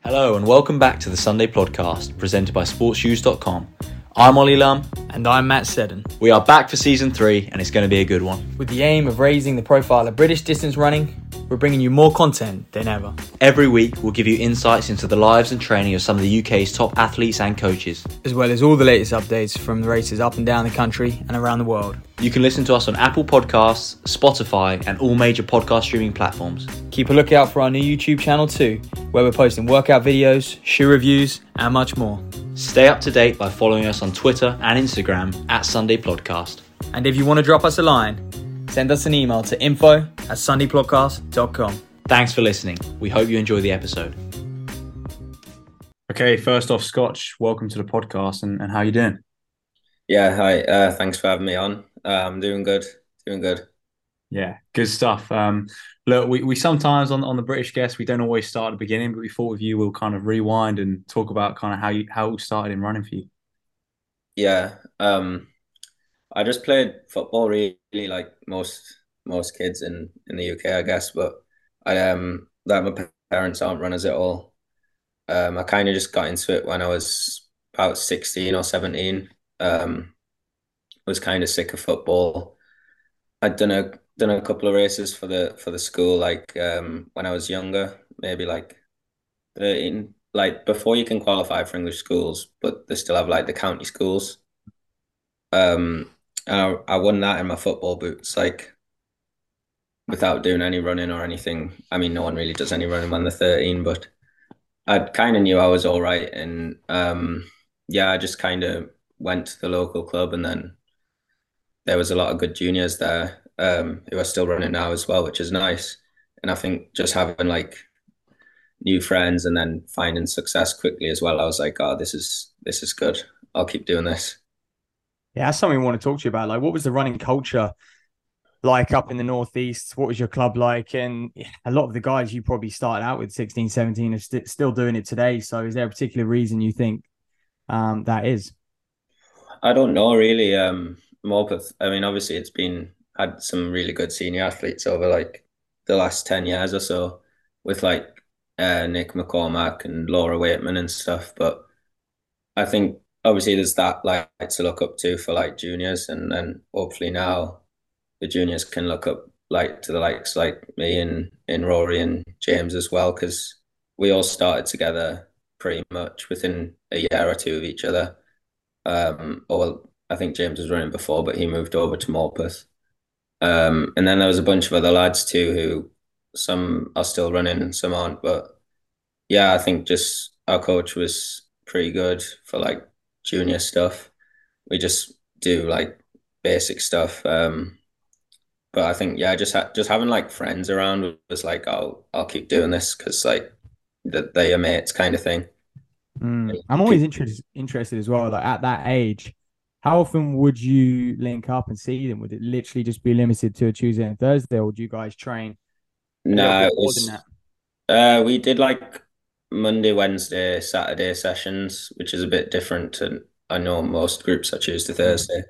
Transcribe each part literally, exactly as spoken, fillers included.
Hello and welcome back to the Sunday Podcast, presented by sports shoes dot com. I'm Ollie Lum. And I'm Matt Seddon. We are back for season three and it's going to be a good one. With the aim of raising the profile of British distance running, we're bringing you more content than ever. Every week we'll give you insights into the lives and training of some of the U K's top athletes and coaches, as well as all the latest updates from the races up and down the country and around the world. You can listen to us on Apple Podcasts, Spotify and all major podcast streaming platforms. Keep a lookout for our new YouTube channel too, where we're posting workout videos, shoe reviews and much more. Stay up to date by following us on Twitter and Instagram at Sunday Podcast. And if you want to drop us a line, send us an email to info at sunday podcast dot com. Thanks for listening. We hope you enjoy the episode. Okay, first off, Scotch, welcome to the podcast and, and how you doing? Yeah, hi. Uh, thanks for having me on. Uh, I'm doing good. Doing good. Yeah, good stuff. Um, look, we, we sometimes on, on the British guests, we don't always start at the beginning, but we thought with you, we'll kind of rewind and talk about kind of how you how it started in running for you. Yeah. Um, I just played football really like most most kids in, in the U K, I guess, but I um like my parents aren't runners at all. Um, I kind of just got into it when I was about sixteen or seventeen. Um, was kind of sick of football. I'd done a done a couple of races for the for the school, like um when I was younger, maybe like thirteen, like before you can qualify for English schools, but they still have like the county schools. Um, and I, I won that in my football boots, like without doing any running or anything. I mean, no one really does any running when they're thirteen, but I kind of knew I was all right. And um, yeah, I just kind of went to the local club, and then there was a lot of good juniors there um, who are still running now as well, which is nice. And I think just having like new friends and then finding success quickly as well, I was like, oh, this is this is good. I'll keep doing this. Yeah, that's something we want to talk to you about. Like, what was the running culture like up in the Northeast? What was your club like? And a lot of the guys you probably started out with sixteen, seventeen are st- still doing it today. So is there a particular reason you think um, that is? I don't know really. Um, Morpeth, I mean, obviously it's been had some really good senior athletes over like the last ten years or so with like uh, Nick McCormack and Laura Waitman and stuff. But I think obviously there's that like to look up to for like juniors, and then hopefully now the juniors can look up like to the likes like me and, and Rory and James as well, because we all started together pretty much within a year or two of each other. Um, or well, I think James was running before, but he moved over to Morpeth. Um, and then there was a bunch of other lads too who some are still running and some aren't. But yeah, I think just our coach was pretty good for like junior stuff. We just do like basic stuff. Um, but I think yeah, just ha- just having like friends around was like I'll I'll keep doing this because like that they are mates kind of thing. Mm. I'm always interested interested as well. Like at that age, how often would you link up and see them? Would it literally just be limited to a Tuesday and Thursday, or would you guys train a little No, bit it more than was that? uh we did like Monday, Wednesday, Saturday sessions, which is a bit different to I know most groups are Tuesday, Thursday.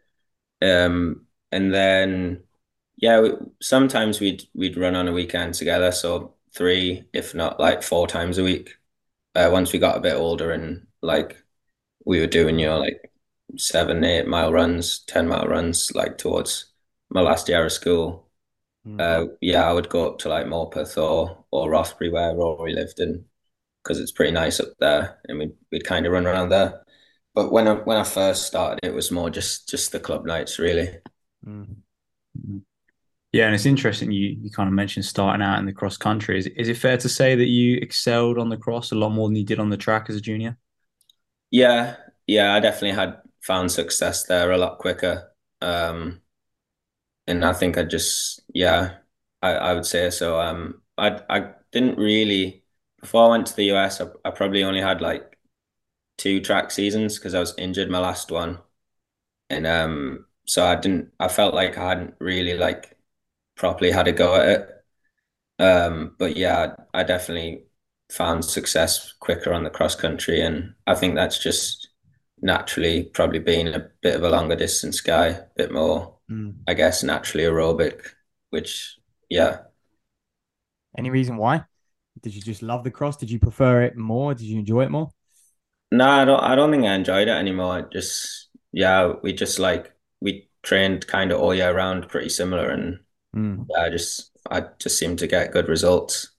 Um, and then yeah, we, sometimes we'd we'd run on a weekend together, so three, if not like four times a week. Uh, once we got a bit older and like we were doing, you know, like seven, eight mile runs, ten mile runs, like towards my last year of school. Mm. Uh, yeah, I would go up to like Morpeth or or Rothbury where Rory lived in because it's pretty nice up there, and we'd we'd kind of run around there. But when I when I first started, it was more just just the club nights, really. Mm. Yeah, and it's interesting you you kind of mentioned starting out in the cross country. Is, is it fair to say that you excelled on the cross a lot more than you did on the track as a junior? Yeah, yeah, I definitely had found success there a lot quicker. Um, and I think I just, yeah, I, I would say so. Um, I I didn't really before I went to the U S. I, I probably only had like two track seasons because I was injured my last one, and um, so I didn't. I felt like I hadn't really like properly had a go at it. Um, but yeah, I, I definitely found success quicker on the cross country, and I think that's just naturally probably being a bit of a longer distance guy, a bit more, Mm. I guess, naturally aerobic, which yeah. Any reason why? Did you just love the cross? Did you prefer it more? Did you enjoy it more? No, I don't. I don't think I enjoyed it anymore. It just yeah, we just like we trained kind of all year round, pretty similar, and Mm. yeah, I just I just seemed to get good results.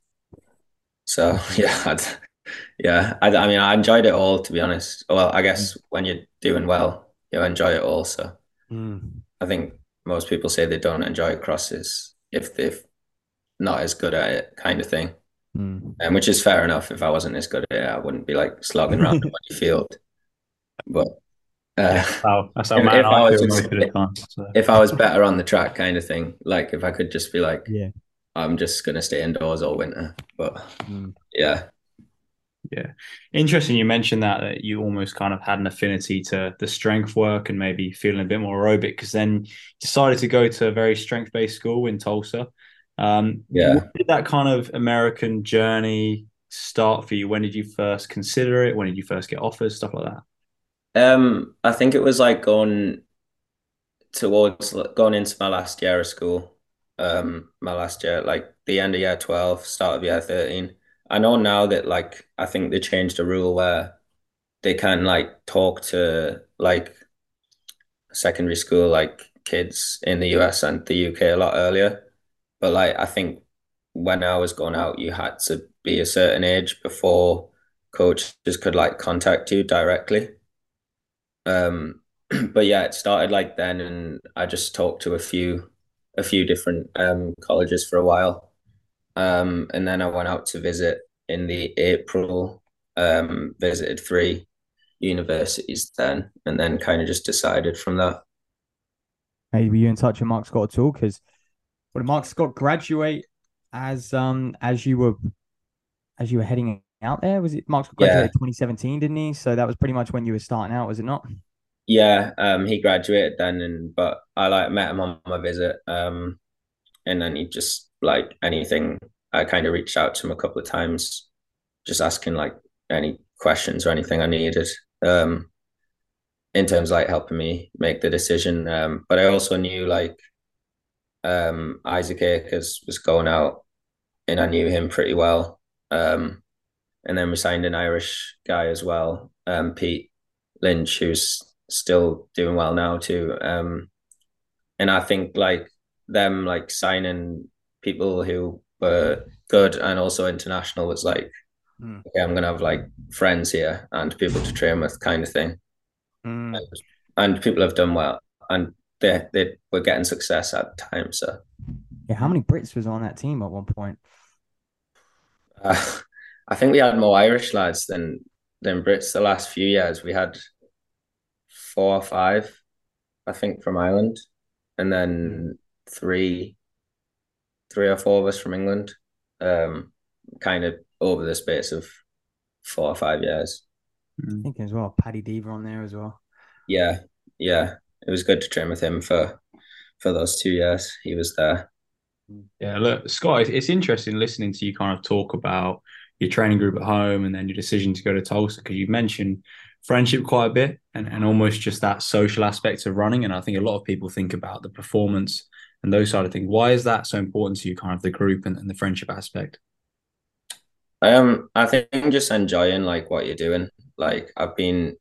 So yeah, I'd, yeah. I, I mean, I enjoyed it all, to be honest. Well, I guess when you're doing well, you enjoy it all. So Mm. I think most people say they don't enjoy crosses if they're not as good at it, kind of thing. Mm. And which is fair enough. If I wasn't as good at it, I wouldn't be like slogging around the muddy field. But uh, Yeah, wow, that's how if, man if I I was feel most just of the time. So. if I was better on the track, kind of thing, like if I could just be like, Yeah. I'm just gonna stay indoors all winter. But Mm. yeah, Yeah. Interesting you mentioned that that you almost kind of had an affinity to the strength work and maybe feeling a bit more aerobic because then you decided to go to a very strength-based school in Tulsa. Um, what yeah. did that kind of American journey start for you? When did you first consider it? When did you first get offers? Stuff like that. Um, I think it was like going towards going into my last year of school. Um, my last year, like the end of year twelve, start of year thirteen. I know now that like I think they changed the rule where they can like talk to like secondary school like kids in the U S and the U K a lot earlier. But like I think when I was going out, you had to be a certain age before coaches could like contact you directly. Um, but yeah, it started like then, and I just talked to a few, a few different um colleges for a while. Um, and then I went out to visit in the April. Um, visited three universities then, and then kind of just decided from that. Maybe were you in touch with Mark Scott at all? Because well, did Mark Scott graduate as um as you were as you were heading out there? Was it Mark Scott Yeah, graduated twenty seventeen, didn't he? So that was pretty much when you were starting out, was it not? yeah. Um, he graduated then, and but I like met him on my visit. Um, and then he just like anything. I kind of reached out to him a couple of times, just asking like any questions or anything I needed. Um, in terms of like helping me make the decision. Um, but I also knew like um Isaac Akers was going out, and I knew him pretty well. Um, and then we signed an Irish guy as well, um, Pete Lynch, who's still doing well now too. Um, and I think like them like signing people who were good and also international was like, Mm. okay, I'm gonna have like friends here and people to train with, kind of thing. Mm. And, and people have done well, and they they were getting success at the time. So Yeah, how many Brits was on that team at one point? uh, I think we had more Irish lads than than Brits the last few years. We had four or five, I think, from Ireland, and Mm. then three three or four of us from England. Um, kind of over the space of four or five years. I Mm. think as well, Paddy Deaver on there as well. Yeah, yeah. It was good to train with him for for those two years. He was there. Yeah, look, Scott, it's, it's interesting listening to you kind of talk about your training group at home and then your decision to go to Tulsa because you've mentioned friendship quite a bit and, and almost just that social aspect of running. And I think a lot of people think about the performance and those side of things. Why is that so important to you, kind of the group and, and the friendship aspect? Um, I think just enjoying like what you're doing. Like I've been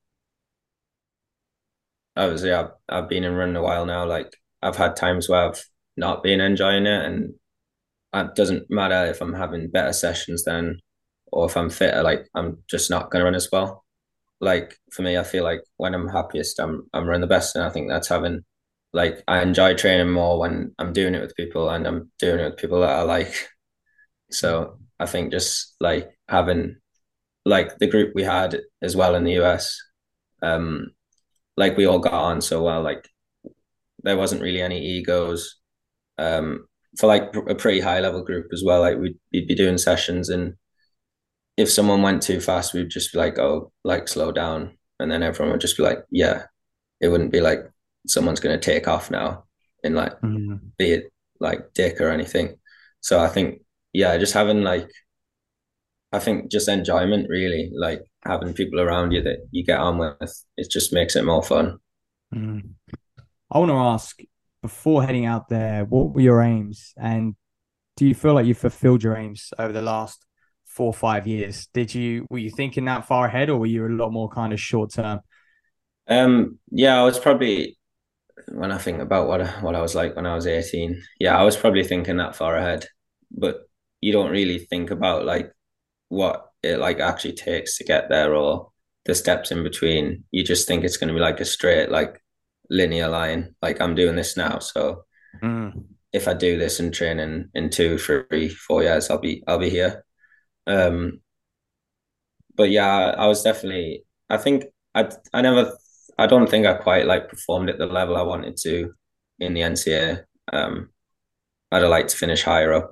obviously I've I've been in running a while now. Like I've had times where I've not been enjoying it, and it doesn't matter if I'm having better sessions then or if I'm fitter, like I'm just not gonna run as well. Like for me, I feel like when I'm happiest, I'm I'm running the best, and I think that's having like I enjoy training more when I'm doing it with people and I'm doing it with people that I like. So I think just like having like the group we had as well in the U S, um, like we all got on so well. Like there wasn't really any egos. Um, for like a pretty high level group as well. Like we'd, we'd be doing sessions, and if someone went too fast, we'd just be like, "Oh, like slow down," and then everyone would just be like, "Yeah." It wouldn't be like someone's going to take off now and like Mm. be it like dick or anything. So I think yeah, just having like I think just enjoyment really, like having people around you that you get on with, it just makes it more fun. Mm. I want to ask before heading out there, what were your aims? And do you feel like you fulfilled your aims over the last four or five years. Did you were you thinking that far ahead, or were you a lot more kind of short term? Um, yeah, I was probably when I think about what I, what I was like when I was eighteen. Yeah, I was probably thinking that far ahead, but you don't really think about like what it like actually takes to get there or the steps in between. You just think it's going to be like a straight like linear line. Like I'm doing this now, so Mm. if I do this and train in in two, three, four years, I'll be I'll be here. Um, but yeah, I was definitely. I think I I never. I don't think I quite like performed at the level I wanted to in the N C A A. Um, I'd have liked to finish higher up.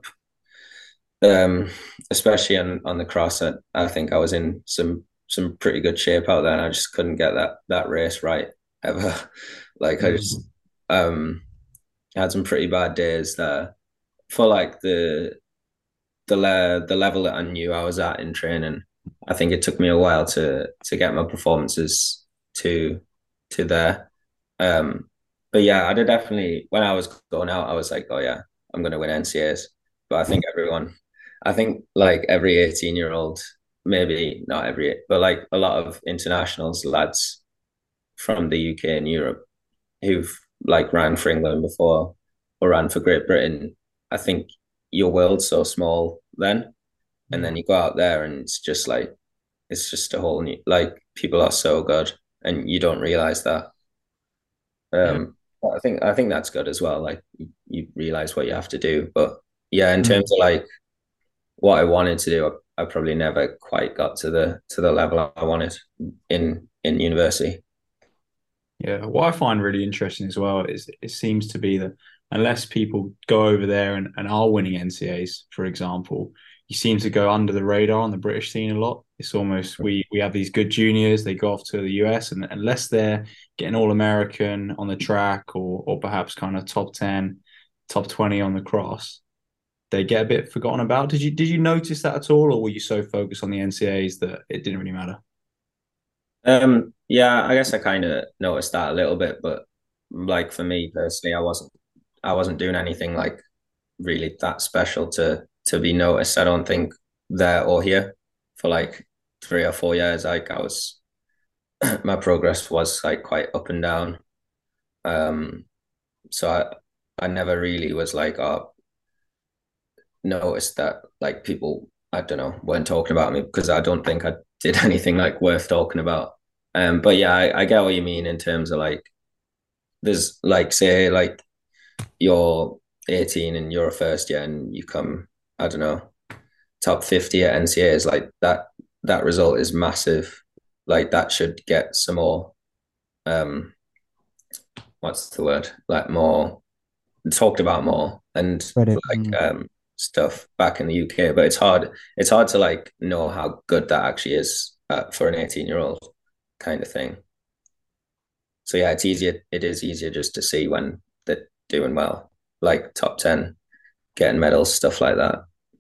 Um, especially on on the cross. I, I think I was in some some pretty good shape out there, and I just couldn't get that that race right ever. Like I just Mm. um had some pretty bad days there for like the the le- the level that I knew I was at in training. I think it took me a while to to get my performances to to there. Um, but yeah, I did definitely when I was going out, I was like, oh yeah, I'm gonna win N C A As. But I think everyone, I think like every eighteen year old, maybe not every, but like a lot of internationals, lads from the U K and Europe who've like ran for England before or ran for Great Britain, I think your world's so small then. And then Yeah. you go out there and it's just like it's just a whole new like people are so good and you don't realize that. Yeah. Um I think I think that's good as well. Like you, you realize what you have to do. But yeah, in Mm. terms of like what I wanted to do, I, I probably never quite got to the to the level I wanted in in university. Yeah, what I find really interesting as well is it seems to be that unless people go over there and, and are winning N C As, for example, you seem to go under the radar on the British scene a lot. It's almost we we have these good juniors, they go off to the U S, and unless they're getting all American on the track or or perhaps kind of top ten, top twenty on the cross, they get a bit forgotten about. Did you did you notice that at all, or were you so focused on the N C As that it didn't really matter? Um, yeah, I guess I kind of noticed that a little bit, but like for me personally, I wasn't I wasn't doing anything like really that special to to be noticed. I don't think there or here for like three or four years. Like I was, my progress was like quite up and down. Um, so I I never really was like, oh, noticed that like people I don't know weren't talking about me because I don't think I did anything like worth talking about. Um, but yeah, I, I get what you mean in terms of like there's like say like you're eighteen and you're a first year and you come I don't know top fifty at N C A As like that that result is massive. Like that should get some more um what's the word like more talked about more and Credit. like Mm. um stuff back in the U K. But it's hard. It's hard to like know how good that actually is uh, for an eighteen year old kind of thing. So yeah, it's easier. It is easier just to see when they're doing well, like top ten, getting medals, stuff like that.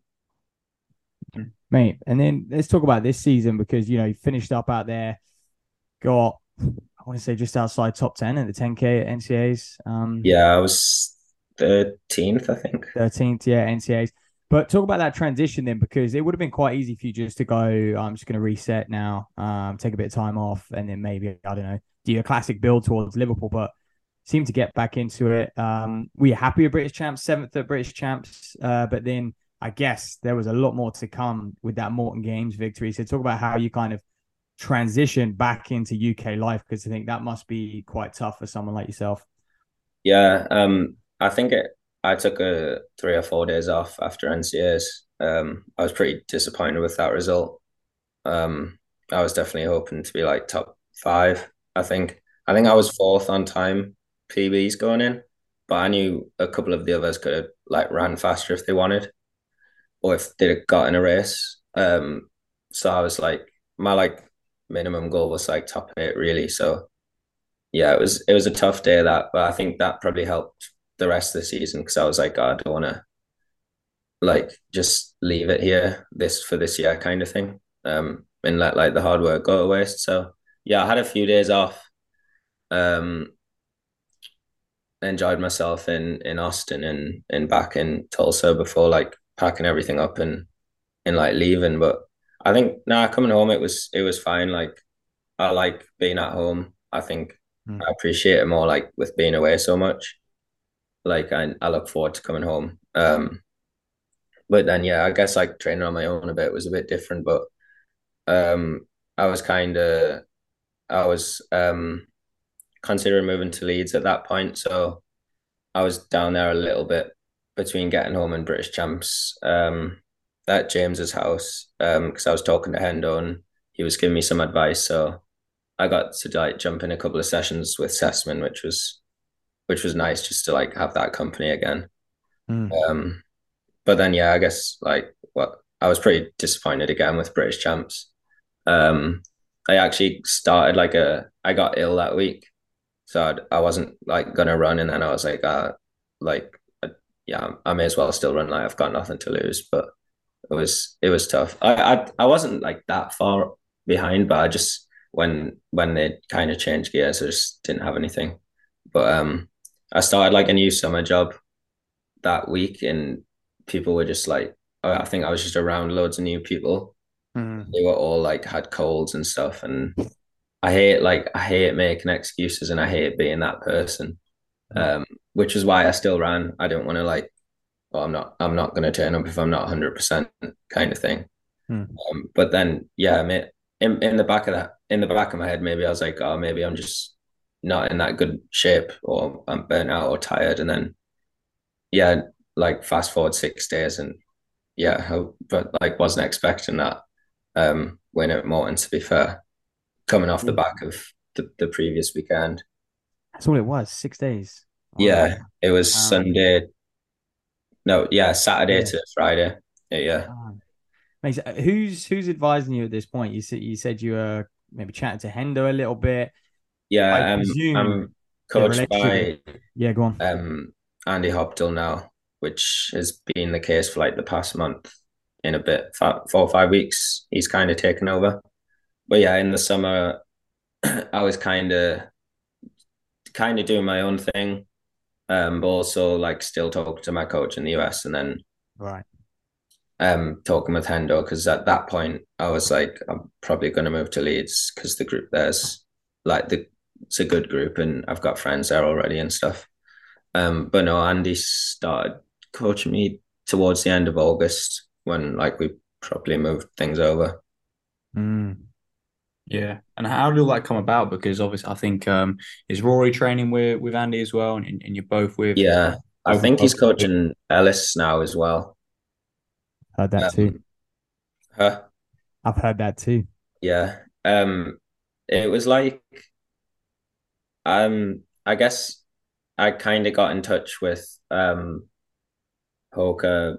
Mate, and then let's talk about this season because you know you finished up out there, got I want to say just outside top ten in the ten K at N C A As. Um, Yeah, I was thirteenth, I think. thirteenth, yeah, N C A As. But talk about that transition then, because it would have been quite easy for you just to go, I'm just going to reset now, um, take a bit of time off, and then maybe, I don't know, do a classic build towards Liverpool, but seem to get back into it. Um, we are happy with British champs, seventh at British champs, uh, but then I guess there was a lot more to come with that Morton Games victory. So talk about how you kind of transition back into U K life, because I think that must be quite tough for someone like yourself. Yeah, um, I think it. I took a three or four days off after N C As. Um, I was pretty disappointed with that result. Um, I was definitely hoping to be like top five. I think. I think I was fourth on time P Bs going in, but I knew a couple of the others could have like ran faster if they wanted, or if they'd have got in a race. Um, so I was like, my like minimum goal was like top eight really. So yeah, it was it was a tough day that, but I think that probably helped the rest of the season because I was like, oh, I don't want to like just leave it here this for this year kind of thing, um, and let like the hard work go to waste. So yeah, I had a few days off, um, enjoyed myself in in Austin and and back in Tulsa before like packing everything up and in like leaving. But I think nah, coming home it was it was fine. Like I like being at home. I think Mm. I appreciate it more like with being away so much. Like I I look forward to coming home. Um, but then yeah, I guess like training on my own a bit was a bit different. But um, I was kind of I was um considering moving to Leeds at that point, so I was down there a little bit between getting home and British Champs um, at James's house um, because I was talking to Hendo and he was giving me some advice. So I got to like jump in a couple of sessions with Sessman, which was which was nice just to like have that company again. Mm. Um, but then yeah, I guess like what I was pretty disappointed again with British Champs. Um, I actually started like a I got ill that week, so I'd, I wasn't like gonna run, and then I was like, uh, like uh, yeah, I may as well still run. Like I've got nothing to lose, but it was it was tough. I I, I wasn't like that far behind, but I just when when they kind of changed gears, I just didn't have anything. But um, I started like a new summer job that week, and people were just like, oh, I think I was just around loads of new people. Mm. They were all like had colds and stuff, and I hate like I hate making excuses, and I hate being that person. Mm. Um, which is why I still ran. I don't want to like, well, I'm not I'm not going to turn up if I'm not one hundred percent kind of thing. Mm. Um, but then yeah, mate, in in the back of that in the back of my head, maybe I was like, oh, maybe I'm just not in that good shape, or I'm burnt out or tired, and then yeah, like fast forward six days, and yeah, I, but like wasn't expecting that um win at Morton, to be fair, coming off the Yeah. back of the, the previous weekend. That's all it was. Six days. Wow. Yeah, it was Um, Sunday. No, yeah, Saturday yeah. to Friday. Yeah, yeah. Um, makes, who's who's advising you at this point? You said you said you were maybe chatting to Hendo a little bit. I Yeah, um, presume I'm the coached relationship. by Yeah, go on. um Andy Hopdell now, which has been the case for like the past month in a bit, four or five weeks. He's kind of taken over. But yeah, in the summer, I was kind of kind of doing my own thing, um, but also like still talking to my coach in the U S, and then Right. um talking with Hendo, because at that point I was like, I'm probably going to move to Leeds because the group there's like the it's a good group and I've got friends there already and stuff. Um, but no, Andy started coaching me towards the end of August when like we probably moved things over. Mm. Yeah. And how did all that come about? Because obviously, I think um, is Rory training with with Andy as well, and, and you're both with Yeah, I both. think he's both- coaching Ellis now as well. Heard that too. Um, huh? I've heard that too. Yeah. Um, it was like um, I guess I kind of got in touch with um Hoka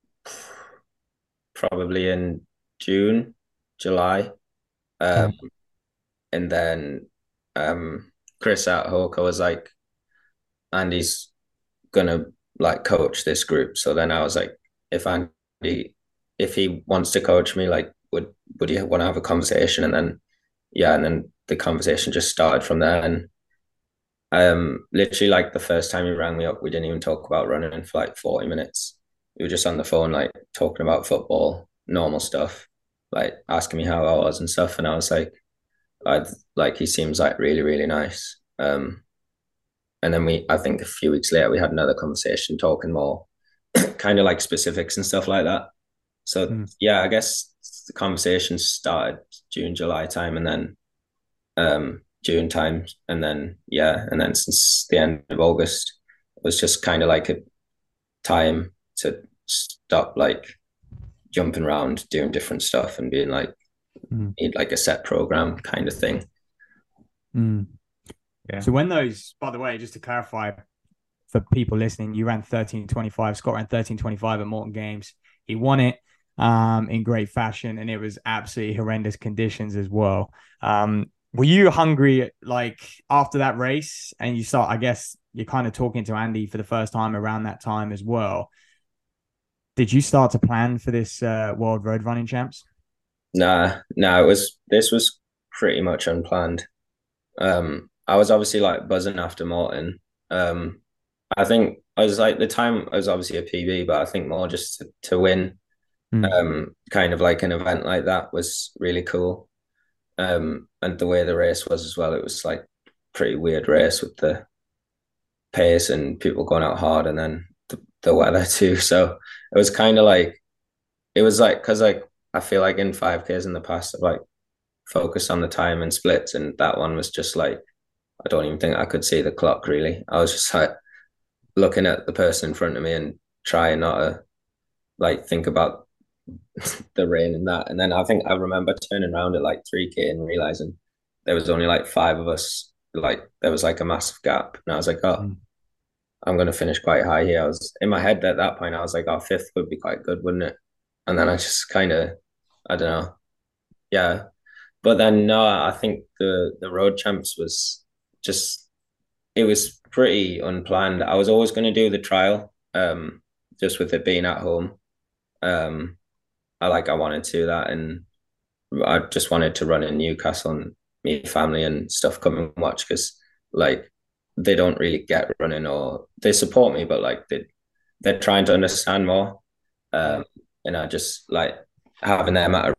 probably in June, July. Um, Okay. and then um Chris at Hoka was like, Andy's gonna like coach this group. So then I was like, if Andy if he wants to coach me, like would would you want to have a conversation? And then yeah, and then the conversation just started from there. And um literally like the first time he rang me up, we didn't even talk about running for like forty minutes. We were just on the phone, like talking about football, normal stuff, like asking me how I was and stuff. And I was like, I'd like he seems like really, really nice. Um and then we I think a few weeks later we had another conversation talking more kind of like specifics and stuff like that. So Mm. yeah, I guess the conversation started June, July time, and then um June time, and then yeah, and then since the end of August, it was just kind of like a time to stop like jumping around, doing different stuff, and being like Mm. need like a set program kind of thing. Mm. Yeah. So when those, by the way, just to clarify for people listening, you ran thirteen twenty-five. Scott ran thirteen twenty-five at Morton Games. He won it um, in great fashion, and it was absolutely horrendous conditions as well. Um, were you hungry like after that race? And you start, I guess, you're kind of talking to Andy for the first time around that time as well. Did you start to plan for this uh, World Road Running Champs? Nah, nah, it was this was pretty much unplanned. Um, I was obviously like buzzing after Morton. Um, I think I was like the time I was obviously a P B, but I think more just to, to win Mm. Um, kind of like an event like that was really cool. Um, and the way the race was as well, it was like pretty weird race with the pace and people going out hard, and then the, the weather too. So it was kind of like it was like because like I feel like in five Ks in the past I've like focused on the time and splits, and that one was just like I don't even think I could see the clock really. I was just like looking at the person in front of me and trying not to like think about the rain and that. And then I think I remember turning around at like three K and realizing there was only like five of us. Like there was like a massive gap, and I was like, oh, Mm. I'm going to finish quite high here. I was in my head at that point. I was like, oh, fifth would be quite good, wouldn't it? And then I just kind of, I don't know, yeah. But then no, I think the the road champs was just it was pretty unplanned. I was always going to do the trial, um, just with it being at home. Um, I like I wanted to do that, and I just wanted to run in Newcastle and meet family and stuff, come and watch because like they don't really get running or they support me, but like they they're trying to understand more. Um, and I just like having them at a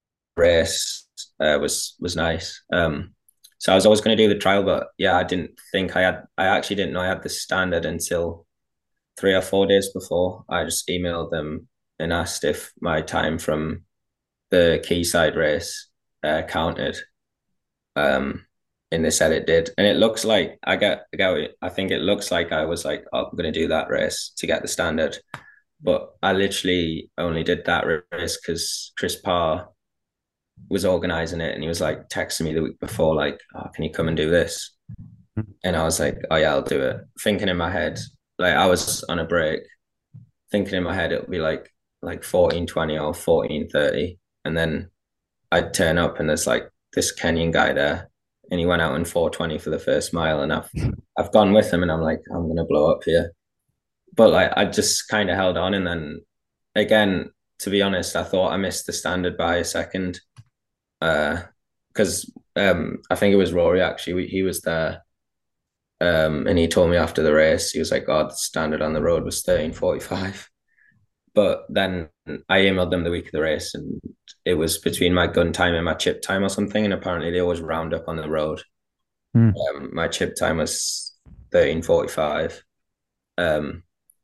race uh, was was nice. Um, so I was always going to do the trial, but yeah, I didn't think I had. I actually didn't know I had the standard until three or four days before. I just emailed them and asked if my time from the Quayside race uh, counted. Um, and they said it did, and it looks like I got, I got. I think it looks like I was like, oh, I'm going to do that race to get the standard, but I literally only did that race because Chris Parr was organizing it, and he was like texting me the week before, like, oh, can you come and do this? And I was like, oh yeah, I'll do it. Thinking in my head, like I was on a break, thinking in my head it'll be like like fourteen twenty or fourteen thirty, and then I'd turn up and there's like this Kenyan guy there, and he went out in four twenty for the first mile, and I've I've gone with him, and I'm like, I'm gonna blow up here. But like I just kind of held on, and then again, to be honest, I thought I missed the standard by a second. Uh, because um, I think it was Rory actually. He was there, um, and he told me after the race, he was like, "God, the standard on the road was thirteen forty-five." But then I emailed them the week of the race, and it was between my gun time and my chip time or something. And apparently, they always round up on the road. Mm. Um, my chip time was thirteen forty-five. Um,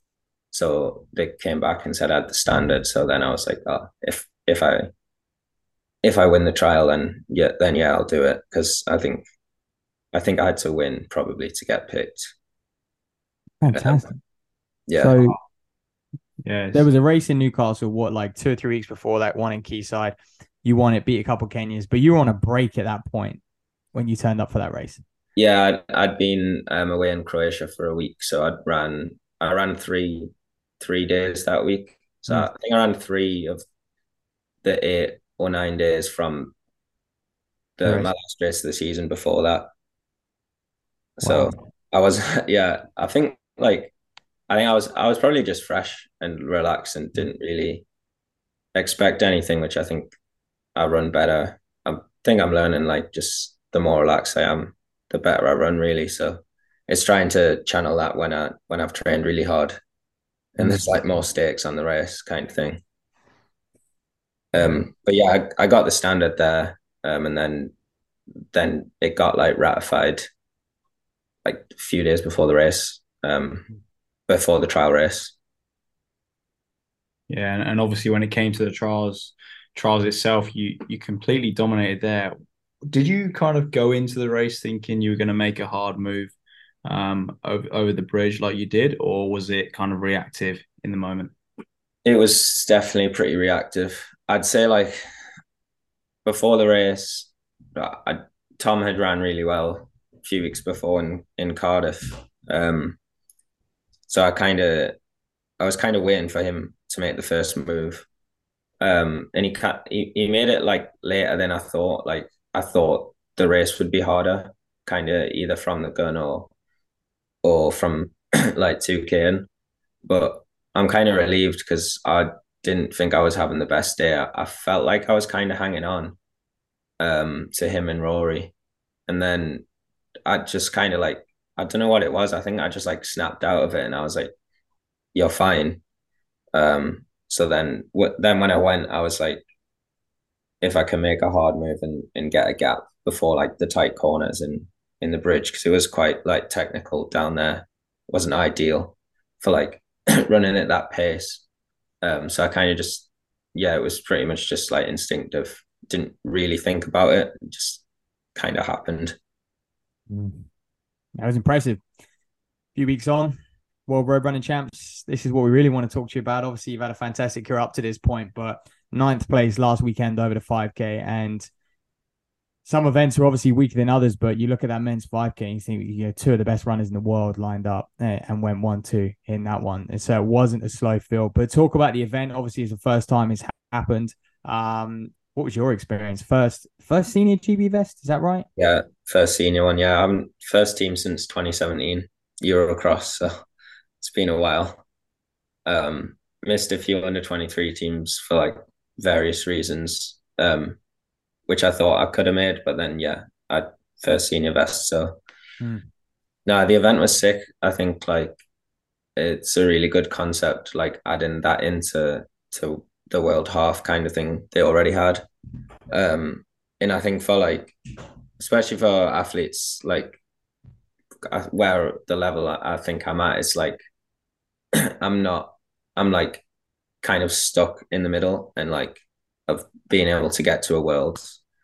so they came back and said I had the standard. So then I was like, "Oh, if if I if I win the trial, then yeah, then yeah, I'll do it." Because I think I think I had to win probably to get picked. Fantastic. Um, yeah. So Yes. there was a race in Newcastle, what, like two or three weeks before that one in Quayside. You won it, beat a couple of Kenyans, but you were on a break at that point when you turned up for that race. Yeah, I'd, I'd been um, away in Croatia for a week, so I'd ran I ran three three days that week. So Nice. I think I ran three of the eight or nine days from The the race. my last race of the season before that. So Wow. I was yeah, I think like I think I was I was probably just fresh and relaxed and didn't really expect anything, which I think I run better. I think I'm learning like just the more relaxed I am, the better I run really. So it's trying to channel that when I when I've trained really hard and there's like more stakes on the race kind of thing. Um, but yeah, I, I got the standard there, um, and then then it got like ratified like a few days before the race, um, before the trial race. Yeah, and, and obviously when it came to the trials, trials itself, you you completely dominated there. Did you kind of go into the race thinking you were going to make a hard move um, over over the bridge like you did, or was it kind of reactive in the moment? It was definitely pretty reactive. I'd say like before the race, I, Tom had ran really well a few weeks before in in Cardiff, um, so I kind of I was kind of waiting for him to make the first move. Um, and he cut he, he made it like later than I thought. Like I thought the race would be harder, kind of either from the gun or or from like two K in. But I'm kind of relieved because I didn't think I was having the best day. I, I felt like I was kind of hanging on um to him and Rory. And then I just kind of like I don't know what it was. I think I just like snapped out of it and I was like, you're fine. Um So then, wh- then when I went, I was like, if I can make a hard move and, and get a gap before like the tight corners in in the bridge, because it was quite like technical down there. It wasn't ideal for like running at that pace. Um, so I kind of just, yeah, it was pretty much just like instinctive. Didn't really think about it. It just kind of happened. Mm. That was impressive. A few weeks on, World Road Running Champs. This is what we really want to talk to you about. Obviously, you've had a fantastic career up to this point, but ninth place last weekend over the five K. And some events are obviously weaker than others, but you look at that men's five K and you think, you know, two of the best runners in the world lined up and went one two in that one. And so it wasn't a slow field. But talk about the event. Obviously, it's the first time it's happened. Um, what was your experience? First, first senior G B Vest, is that right? Yeah, first senior one. Yeah, I'm first team since twenty seventeen Eurocross, so it's been a while. Um, missed a few under twenty-three teams for like various reasons, um, which I thought I could have made, but then yeah, I first senior vest. So Hmm. no, the event was sick. I think like it's a really good concept, like adding that into to the world half kind of thing they already had. Um, and I think for like, especially for athletes, like uh, where the level I, I think I'm at is like, I'm not, I'm like kind of stuck in the middle and like of being able to get to a world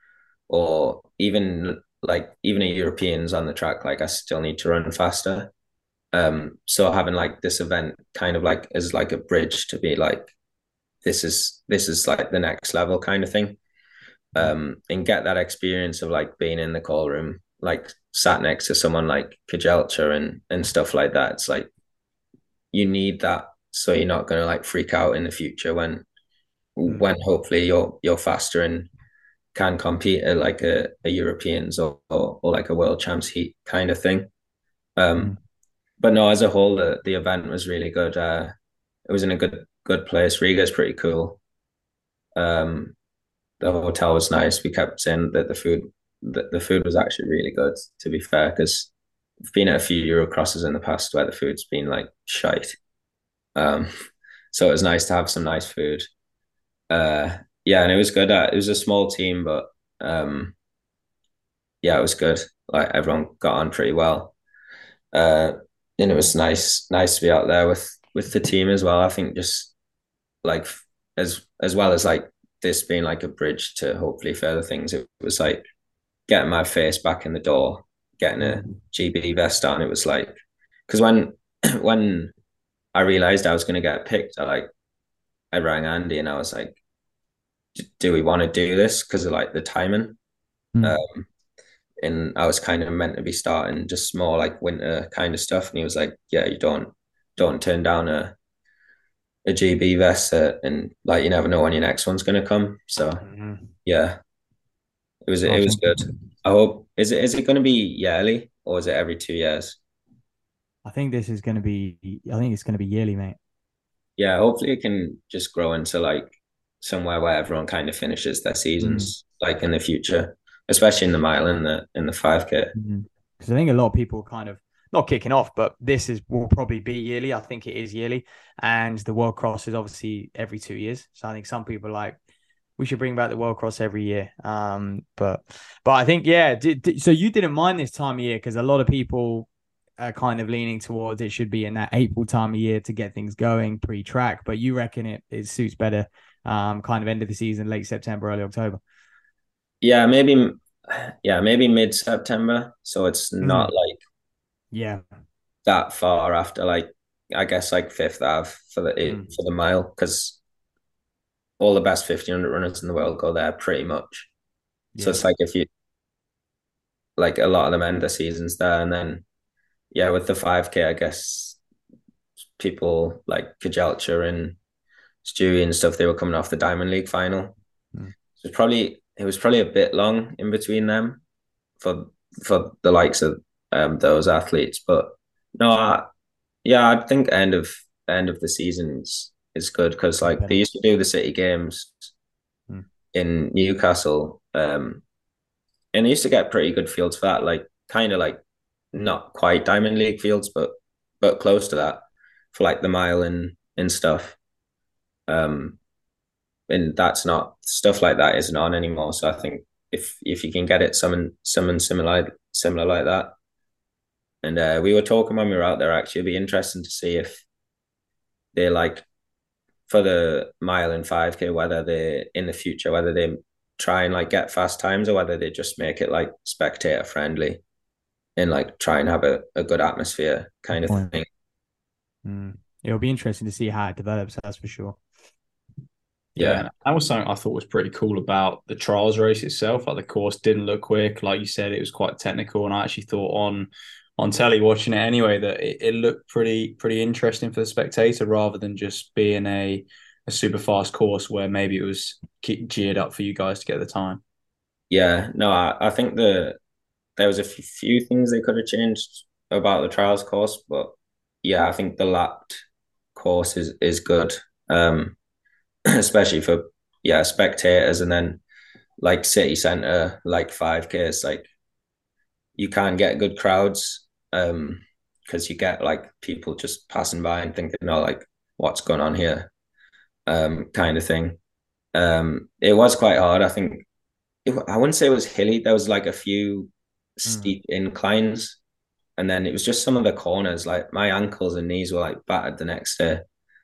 or even like even a Europeans on the track, like I still need to run faster. Um, so having like this event kind of like is like a bridge to be like, this is this is like the next level kind of thing. Um, and get that experience of like being in the call room, like sat next to someone like Kajelcha and and stuff like that. It's like you need that so you're not gonna like freak out in the future when Hmm. when hopefully you're you're faster and can compete at like a, a Europeans or, or or like a world champs heat kind of thing. Hmm. Um, but no, as a whole, the, the event was really good. Uh, it was in a good good place. Riga's pretty cool. Um, the hotel was nice. We kept saying that the food the, the food was actually really good, to be fair, because I've been at a few Eurocrosses in the past where the food's been like shite. Um, so it was nice to have some nice food. Uh, yeah, and it was good. Uh, it was a small team, but um, yeah, it was good. Like everyone got on pretty well. Uh, and it was nice, nice to be out there with with the team as well. I think just like as as well as like this being like a bridge to hopefully further things. It was like getting my face back in the door, getting a G B vest on. It was like because when when I realized I was going to get picked, I like I rang Andy and I was like, "Do we want to do this?" Because of like the timing. Hmm. Um, and I was kind of meant to be starting just more like winter kind of stuff. And he was like, "Yeah, you don't don't turn down a a G B vest, uh, and like you never know when your next one's gonna come." So Hmm. yeah, it was I it was think good. I hope is it is it going to be yearly or is it every two years? I think this is going to be. I think it's going to be yearly, mate. Yeah, hopefully it can just grow into like somewhere where everyone kind of finishes their Mm. seasons like in the future, especially in the mile and the in the five K. Because I think a lot of people kind of not kicking off, but this is will probably be yearly. I think it is yearly, and the World Cross is obviously every two years. So I think some people are like we should bring back the World Cross every year. Um, but but I think yeah. Did, did, so you didn't mind this time of year because a lot of people are kind of leaning towards it should be in that April time of year to get things going pre-track, but you reckon it it suits better, um, kind of end of the season, late September, early October. Yeah, maybe yeah, maybe mid September. So it's not Mm. like Yeah. that far after like I guess like Fifth Ave for the Mm. for the mile because all the best fifteen hundred runners in the world go there pretty much. So Yeah. it's like if you like a lot of them end their seasons there, and then yeah, with the five K, I guess people like Kajalcha and Stewie and stuff, they were coming off the Diamond League final. Mm. So it's probably it was probably a bit long in between them for for the likes of um those athletes. But no, I, yeah, I think end of end of the seasons is good because like they Better. used to do the City Games Mm. in Newcastle, um, and they used to get pretty good fields for that, like kind of like not quite Diamond League fields, but but close to that for like the mile and and stuff. Um, and that's not stuff like that isn't on anymore. So I think if if you can get it someone someone similar similar like that. And uh, we were talking when we were out there, actually, it'd be interesting to see if they like for the mile and five K, whether they in the future, whether they try and like get fast times or whether they just make it like spectator friendly and like try and have a, a good atmosphere kind of thing. Mm. It'll be interesting to see how it develops, that's for sure. Yeah, and that was something I thought was pretty cool about the trials race itself. Like the course didn't look quick, like you said, it was quite technical, and I actually thought on on telly watching it anyway that it, it looked pretty pretty interesting for the spectator rather than just being a a super fast course where maybe it was geared up for you guys to get the time. Yeah, no, I, I think the there was a few things they could have changed about the trials course, but yeah, I think the lapped course is is good. Um, especially for yeah spectators, and then like city center like five Ks, like you can get good crowds um because you get like people just passing by and thinking, oh, like what's going on here, um kind of thing. Um it was quite hard. I think it, I wouldn't say it was hilly. There was like a few steep mm. inclines, and then it was just some of the corners, like my ankles and knees were like battered the next day.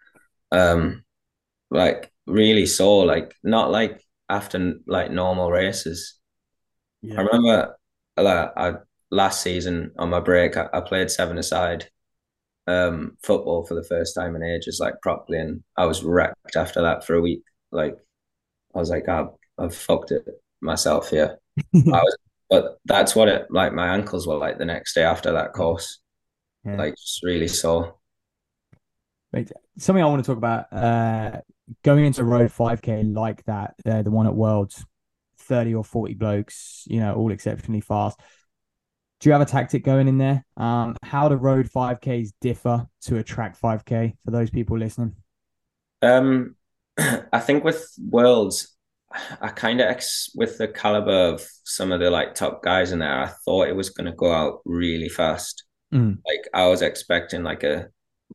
um like really sore, like not like after like normal races. Yeah. I remember like I last season on my break, I, I played seven-a-side um football for the first time in ages, like properly, and I was wrecked after that for a week. Like I was like, I've, I've fucked it myself here. I was, but that's what it like. My ankles were like the next day after that course, yeah. Like just really sore. Wait, something I want to talk about. Uh, going into road five K like that, uh, the one at Worlds, thirty or forty blokes, you know, all exceptionally fast. Do you have a tactic going in there? Um, how do road five Ks differ to a track five K for those people listening? Um, I think with Worlds, I kind of ex with the caliber of some of the like top guys in there, I thought it was going to go out really fast. Mm. Like I was expecting like a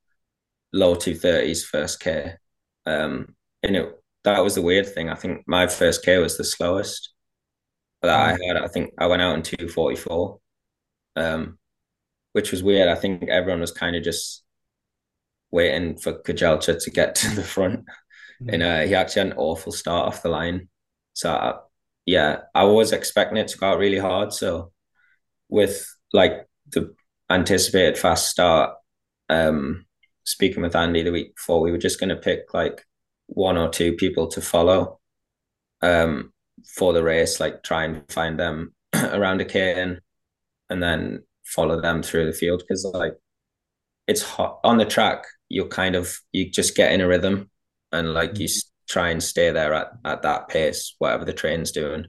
low two thirties first K. Um, and it, that was the weird thing. I think my first K was the slowest that mm. I had. I think I went out in two forty-four, um, which was weird. I think everyone was kind of just waiting for Kejelcha to get to the front. Mm. And uh, he actually had an awful start off the line. So, I, yeah, I was expecting it to go out really hard. So with like the anticipated fast start, um, speaking with Andy the week before, we were just going to pick like one or two people to follow um, for the race, like try and find them around a cane and then follow them through the field. Because like it's hot on the track, you kind of, you just get in a rhythm and like you try and stay there at, at that pace, whatever the train's doing.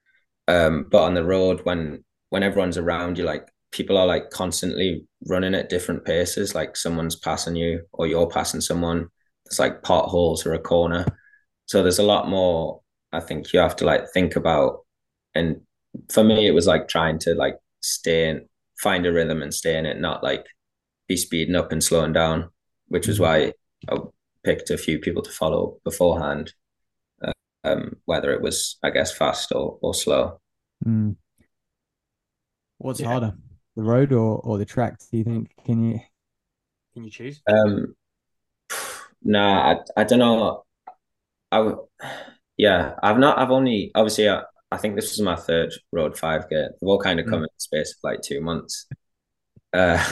Um, but on the road, when when everyone's around you, like people are like constantly running at different paces, like someone's passing you or you're passing someone. There's like potholes or a corner. So there's a lot more I think you have to like think about. And for me, it was like trying to like stay and find a rhythm and stay in it, not like be speeding up and slowing down, which was why I picked a few people to follow beforehand, uh, um, whether it was, I guess, fast or, or slow. Mm. What's yeah. harder, the road or, or the track, do you think? Can you can you choose? Um, nah, I, I don't know. I yeah, I've not. I've only obviously. I, I think this was my third road five K. They've all kind of come mm. in the space of like two months. Uh,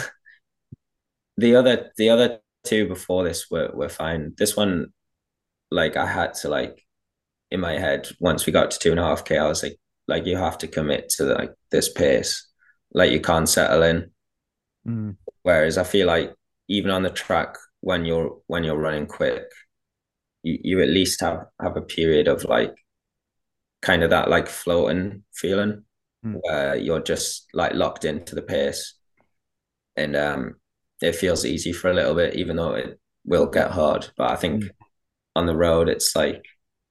the other the other two before this were were fine. This one, like I had to like in my head once we got to two and a half K, I was like, like you have to commit to like this pace. Like you can't settle in. Mm. Whereas I feel like even on the track when you're when you're running quick, you, you at least have, have a period of like kind of that like floating feeling mm. where you're just like locked into the pace. And um it feels easy for a little bit, even though it will get hard. But I think mm. on the road it's like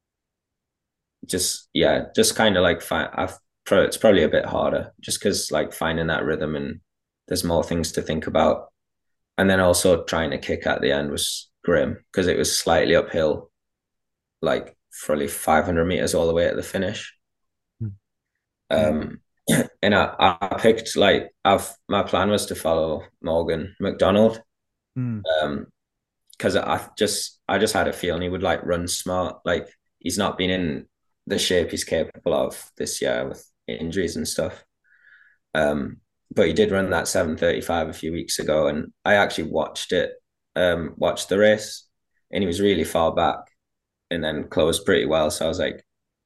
just yeah, just kind of like find I've it's probably a bit harder just because like finding that rhythm and there's more things to think about. And then also trying to kick at the end was grim because it was slightly uphill like probably five hundred meters all the way at the finish. Mm. Um, and I, I picked like I've my plan was to follow Morgan McDonald. Mm. Um, because I just I just had a feeling he would like run smart. Like he's not been in the shape he's capable of this year with injuries and stuff. Um, but he did run that seven thirty-five a few weeks ago, and I actually watched it, um, watched the race, and he was really far back and then closed pretty well. So I was like,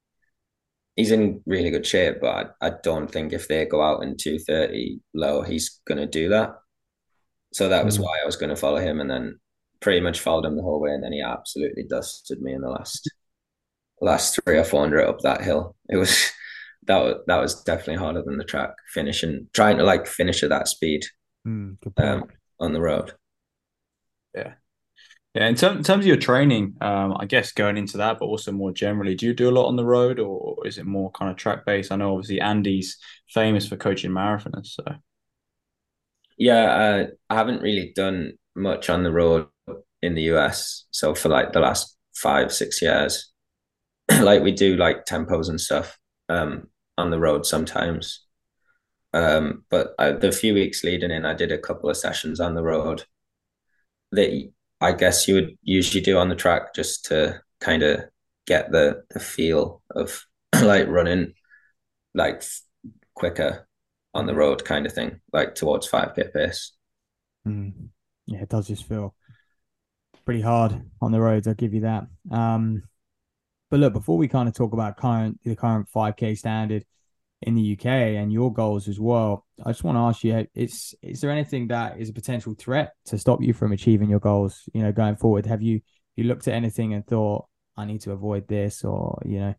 he's in really good shape, but I, I don't think if they go out in two thirty low, he's going to do that. So that was Mm. why I was going to follow him, and then pretty much followed him the whole way, and then he absolutely dusted me in the last last three or four hundred up that hill. It was that was, that was definitely harder than the track finishing, trying to like finish at that speed Mm. Good point. um, on the road. Yeah. Yeah, in, term, in terms of your training, um, I guess going into that, but also more generally, do you do a lot on the road, or is it more kind of track based? I know obviously Andy's famous for coaching marathoners, so Yeah, uh, I haven't really done much on the road in the U S. So for like the last five, six years, like we do like tempos and stuff um, on the road sometimes. Um, but I, the few weeks leading in, I did a couple of sessions on the road that I guess you would usually do on the track just to kind of get the the feel of like running like quicker on the road kind of thing, like towards five K pace. Mm. Yeah, it does just feel pretty hard on the roads. I'll give you that. Um, but look, before we kind of talk about current the current five K standard in the U K and your goals as well, I just want to ask you: is is there anything that is a potential threat to stop you from achieving your goals? You know, going forward, have you you looked at anything and thought, I need to avoid this, or you know?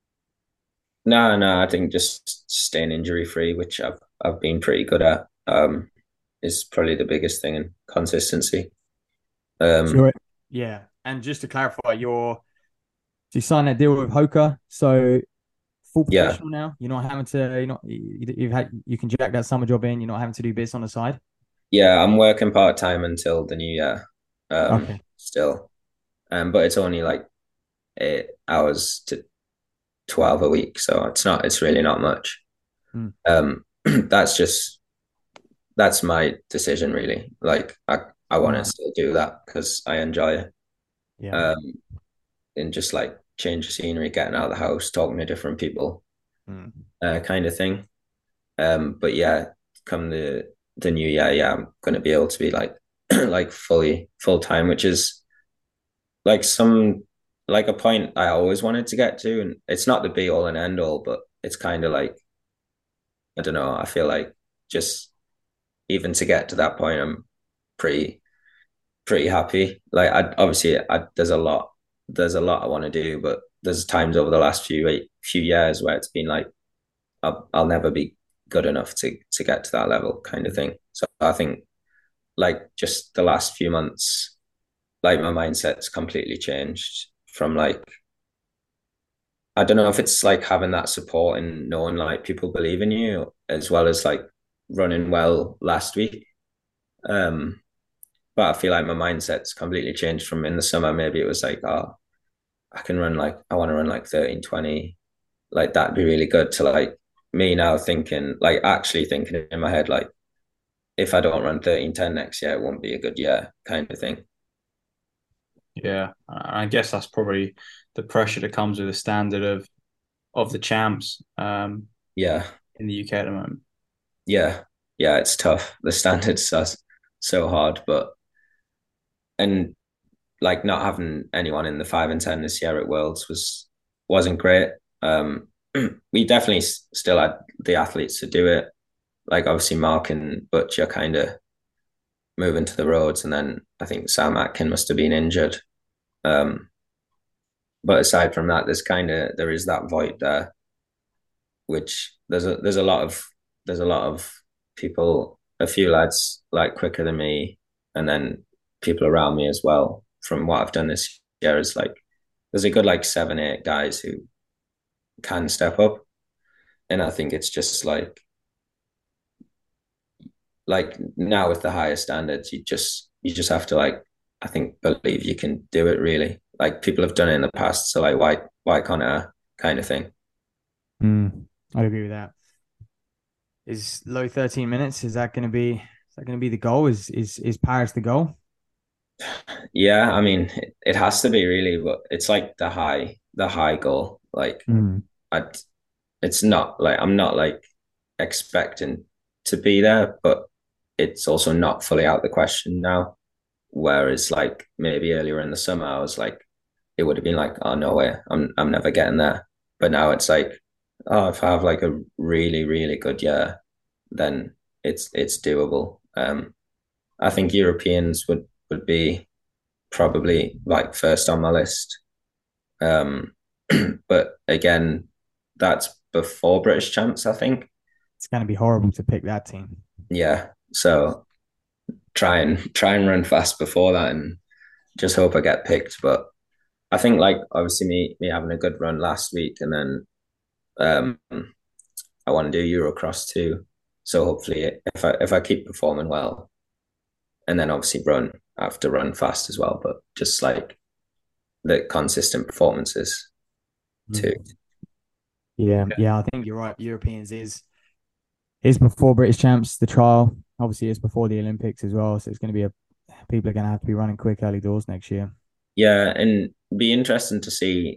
No, no, I think just staying injury free, which I've I've been pretty good at, um, is probably the biggest thing, and consistency. Um, Sure. Yeah, and just to clarify, you're you signed that deal with Hoka, so full yeah, professional now. You're not having to, you're not, you, you've had, you can jack that summer job in. You're not having to do bits on the side. yeah, I'm working part time until the new year, um, Okay. still, um, but it's only like eight hours to twelve a week, so it's not, it's really not much. Mm. Um, that's just that's my decision, really. Like I, I want to Right. still do that because I enjoy it. Yeah. Um, and just like change the scenery, getting out of the house, talking to different people, Mm. uh, kind of thing. Um, but yeah, come the the new year, yeah, I'm gonna be able to be like like fully full time, which is like some like a point I always wanted to get to, and it's not the be all and end all, but it's kind of like I don't know. I feel like just even to get to that point, I'm pretty pretty happy. Like I obviously I, there's a lot there's a lot I want to do, but there's times over the last few eight, few years where it's been like I'll, I'll never be good enough to to get to that level kind of thing. So I think like just the last few months, like my mindset's completely changed from like I don't know if it's like having that support and knowing like people believe in you as well as like running well last week. Um, but I feel like my mindset's completely changed from in the summer. Maybe it was like, oh, I can run like I want to run like thirteen twenty. Like that'd be really good to like me now thinking like actually thinking in my head like if I don't run thirteen ten next year, it won't be a good year kind of thing. yeah, I guess that's probably the pressure that comes with the standard of of the champs um, Yeah. in the U K at the moment. Yeah. Yeah. It's tough. The standards are so hard, but and like not having anyone in the five and ten this year at Worlds was wasn't great. Um, we definitely s- still had the athletes to do it. Like obviously Mark and Butch are kind of moving to the roads, and then I think Sam Atkin must have been injured. Um, but aside from that, there's kind of there is that void there, which there's a there's a lot of there's a lot of people, a few lads like quicker than me, and then people around me as well. From what I've done this year, is like there's a good like seven eight guys who can step up, and I think it's just like like now with the higher standards, you just you just have to like I think believe you can do it really. like people have done it in the past, so like why why can't I, kind of thing. Mm, I agree with that. Is low thirteen minutes? Is that going to be? Is that going to be the goal? Is is is Paris the goal? Yeah, I mean it, it has to be really, but it's like the high the high goal. Like Mm, I, it's not like I'm not like expecting to be there, but it's also not fully out the question now. Whereas like maybe earlier in the summer, I was like, it would have been like, oh no way, I'm I'm never getting there. But now it's like, oh, if I have like a really really good year, then it's it's doable. Um, I think Europeans would would be probably like first on my list. Um, but again, that's before British champs, I think. it's going to be horrible to pick that team. Yeah, so try and try and run fast before that, and just hope I get picked. But I think like obviously me me having a good run last week, and then um, I want to do Eurocross too. So hopefully, if I if I keep performing well, and then obviously run, I have to run fast as well. But just like the consistent performances too. Mm. Yeah, yeah, I think you're right. Europeans is is before British champs. The trial obviously is before the Olympics as well. So it's going to be a people are going to have to be running quick early doors next year. Yeah, and be interesting to see.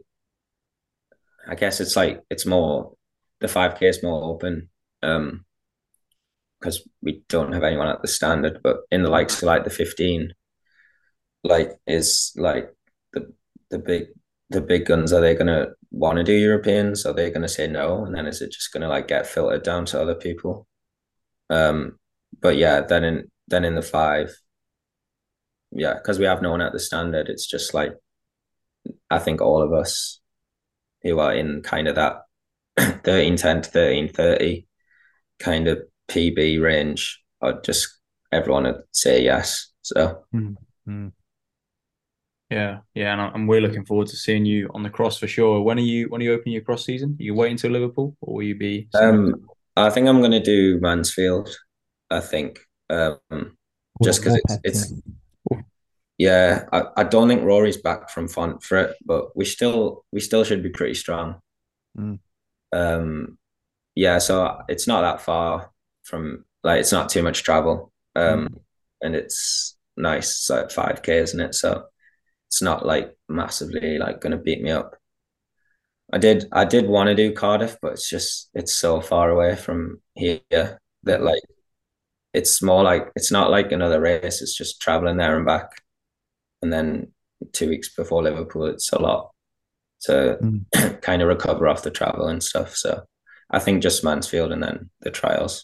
I guess it's like it's more the five K is more open. Um, because we don't have anyone at the standard, but in the likes of like the fifteen, like is like the the big the big guns, are they gonna want to do Europeans? Are they gonna say no? And then is it just gonna like get filtered down to other people? Um, but yeah, then in then in the five, yeah, because we have no one at the standard, it's just like I think all of us who are in kind of that thirteen ten to thirteen thirty kind of P B range, I'd just everyone would say yes. So Mm, mm. Yeah, yeah, and, I- and we're looking forward to seeing you on the cross for sure. When are you when are you opening your cross season? Are you waiting until Liverpool, or will you be somewhere? um, I think I'm gonna do Mansfield. I think um, just Well, because more it's pep it's team. yeah. I, I don't think Rory's back from Font for it, but we still we still should be pretty strong. Mm, Um, yeah, so it's not that far from like it's not too much travel. Um, mm. and it's nice. It's like five K, isn't it? So it's not like massively like gonna beat me up. I did I did want to do Cardiff, but it's just it's so far away from here that Mm, like it's more like it's not like another race. It's just traveling there and back, and then two weeks before Liverpool, it's a lot to mm. kind of recover off the travel and stuff. So I think just Mansfield and then the trials.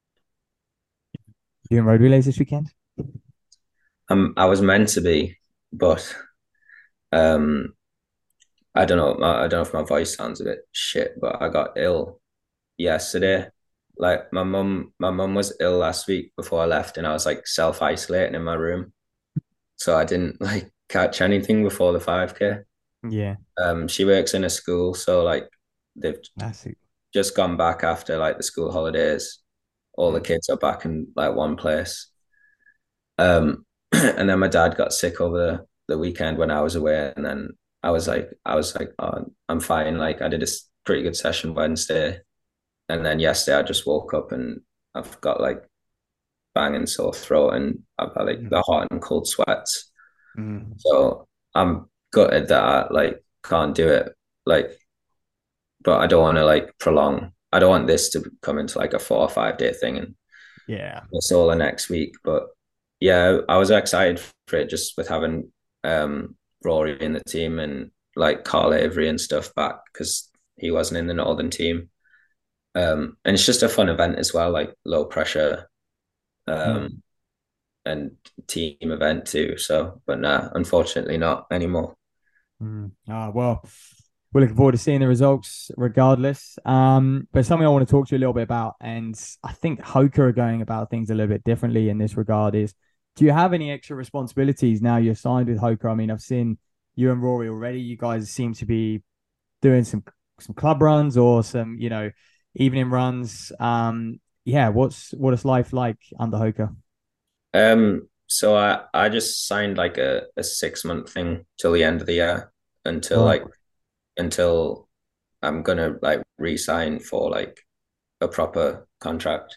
Doing road relays this weekend? Um, I was meant to be, but um, I don't know. I don't know if my voice sounds a bit shit, but I got ill yesterday. Like my mum, my mum was ill last week before I left, and I was like self isolating in my room, so I didn't like catch anything before the five K. Yeah, Um, she works in a school, so like they've that's it. just gone back after like the school holidays. All the Mm, kids are back in like one place. Um, and then my dad got sick over the, the weekend when I was away, and then I was like, I was like, oh, I'm fine. Like I did a pretty good session Wednesday, and then yesterday I just woke up and I've got like banging sore throat, and I've had like mm, the hot and cold sweats. mm. So I'm gutted that I like can't do it. Like, but I don't want to like prolong. I don't want this to come into like a four or five day thing and Yeah. it's all the next week. But yeah, I was excited for it just with having um Rory in the team and like Carl Avery and stuff back because he wasn't in the Northern team. Um, and it's just a fun event as well, like low pressure Mm, um and team event too. So, but nah, unfortunately not anymore. mm. Ah, well, we're looking forward to seeing the results regardless. Um, but something I want to talk to you a little bit about, and I think Hoka are going about things a little bit differently in this regard, is do you have any extra responsibilities now you're signed with Hoka? I mean, I've seen you and Rory already. You guys seem to be doing some some club runs or some, you know, evening runs. Um, yeah, what's what is life like under Hoka? Um, so I I just signed like a, a six month thing till the end of the year until Right. like until I'm gonna like re-sign for like a proper contract.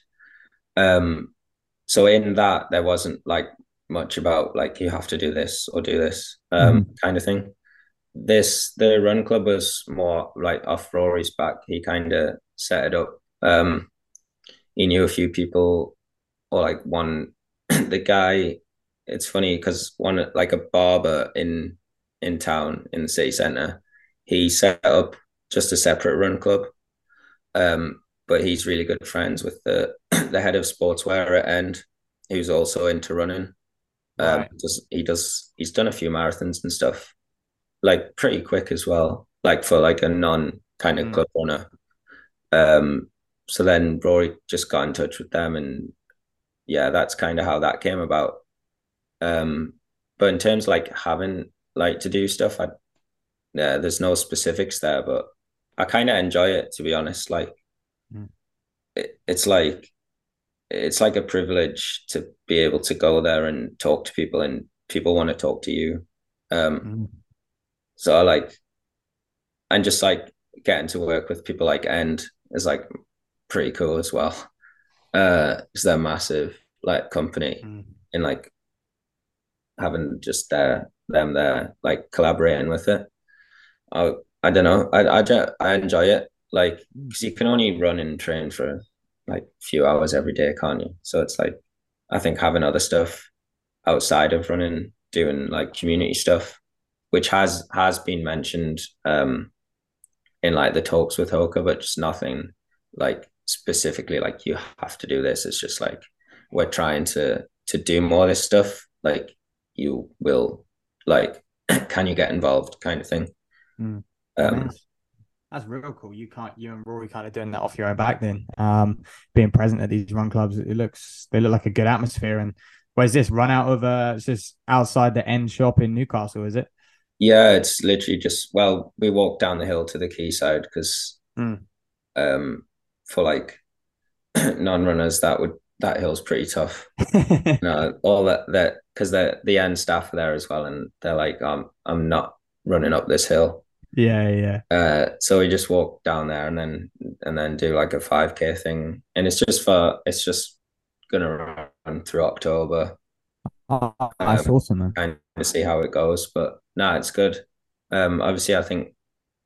Um, so in that there wasn't like much about like you have to do this or do this um Mhm. kind of thing. This the run club was more like off Rory's back. He kind of set it up. Um, he knew a few people, or like one the guy. It's funny because one like a barber in in town in the city centre, he set up just a separate run club. Um, but he's really good friends with the the head of sportswear at End, who's also into running. Um, Right. does he does he's done a few marathons and stuff, like pretty quick as well, like for like a non kind of Mm. club runner. Um, so then Rory just got in touch with them, and yeah, that's kind of how that came about. Um, but in terms of like having like to do stuff, I yeah, there's no specifics there, but I kind of enjoy it to be honest. Like Mm. it, it's like it's like a privilege to be able to go there and talk to people, and people want to talk to you. Um, Mm. so I like and just like getting to work with people like End is like pretty cool as well. Uh, because they're massive like company, Mm. and like having just their them there like collaborating with it. I I don't know. I I I enjoy it like because you can only run and train for like a few hours every day, can't you? So it's like I think having other stuff outside of running, doing like community stuff, which has has been mentioned um in like the talks with Hoka, but just nothing like specifically like you have to do this. It's just like we're trying to to do more of this stuff. Like you will like can you get involved kind of thing. Mm. Um Nice. That's real cool. You can't, you and Rory kind of doing that off your own back then. Um, being present at these run clubs, it looks they look like a good atmosphere. And where's this run out of? Uh, it's just outside the end shop in Newcastle, is it? yeah, it's literally just well, we walk down the hill to the quayside because Mm. um for like non-runners that would that hill's pretty tough. No, all that that because the the end staff are there as well, and they're like, um, I'm not running up this hill. Yeah, yeah. Uh, so we just walk down there and then and then do like a five K thing, and it's just for it's just gonna run through October, Oh, that's um, awesome, man. kind of see how it goes. But no, nah, it's good. Um, obviously, I think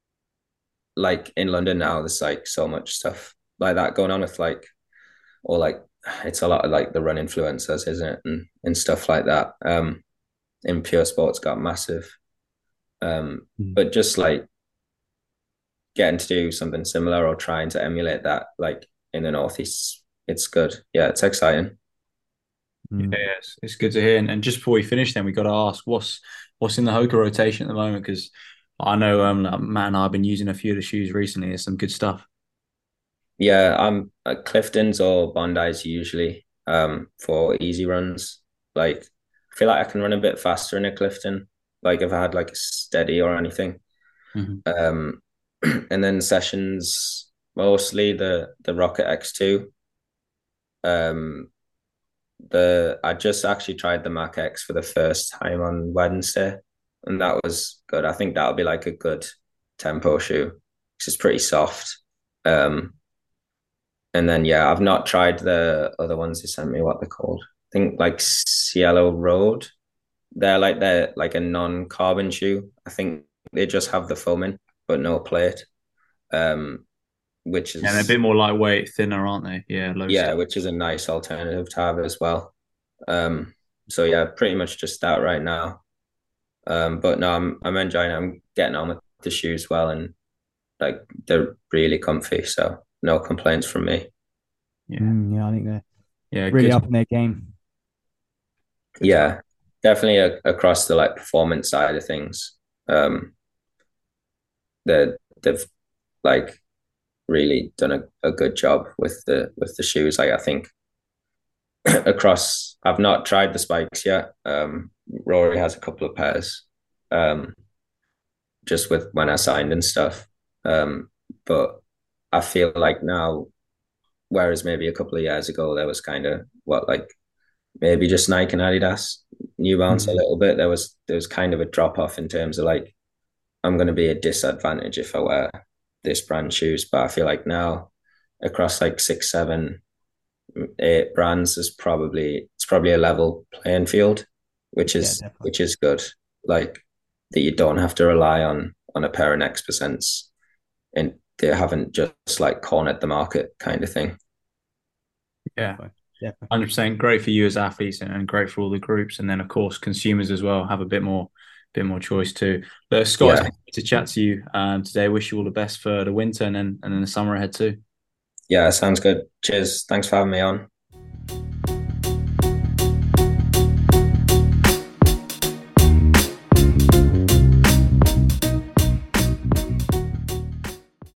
like in London now, there's like so much stuff like that going on with like or like it's a lot of like the run influencers, isn't it, and and stuff like that. Um, in pure sports got massive. Um, Mm. but just like getting to do something similar or trying to emulate that, like in the northeast, it's good. Yeah, it's exciting. Mm. Yes, it's good to hear. And, and just before we finish, then we got to ask what's what's in the Hoka rotation at the moment because I know um like, Matt and I have been using a few of the shoes recently. There's some good stuff. Yeah, I'm at Clifton's or Bondi's usually um for easy runs. Like I feel like I can run a bit faster in a Clifton, like if I had like a steady or anything. Mhm. Um, and then sessions mostly the the Rocket X two. Um, the I just actually tried the Mac X for the first time on Wednesday, and that was good. I think that'll be like a good tempo shoe because it's pretty soft. Um, and then yeah, I've not tried the other ones they sent me. What they're called? I think like Cielo Road. They're like they're like a non-carbon shoe. I think they just have the foaming but no plate. Um, which And they're a is bit more lightweight, thinner, aren't they? Yeah, low yeah, step. which is a nice alternative to have as well. Um, so yeah, pretty much just that right now. Um, but no, I'm I'm enjoying it. I'm getting on with the shoes well, and like they're really comfy. So no complaints from me. Yeah, Mm, yeah, I think they're yeah, really good. up in their game. Good stuff. Yeah, definitely a, across the like performance side of things. Um, they they've like really done a, a good job with the with the shoes. Like I think across, I've not tried the spikes yet. Um, Rory has a couple of pairs. Um, just with when I signed and stuff. Um, but I feel like now, whereas maybe a couple of years ago, there was kind of what like maybe just Nike and Adidas, New Balance a Mhm. little bit. There was there was kind of a drop off in terms of like I'm going to be a disadvantage if I wear this brand shoes. But I feel like now across like six, seven, eight brands is probably it's probably a level playing field, which Yeah, is definitely. which is good. Like that you don't have to rely on on a pair of Next Percents and they haven't just like cornered the market kind of thing. Yeah. Definitely. Definitely. one hundred percent great for you as athletes and, and great for all the groups. And then, of course, consumers as well have a bit more bit more choice too. But Scott, it's Yeah. been great to chat to you um, today. Wish you all the best for the winter and then and then the summer ahead too. Yeah, sounds good. Cheers. Thanks for having me on.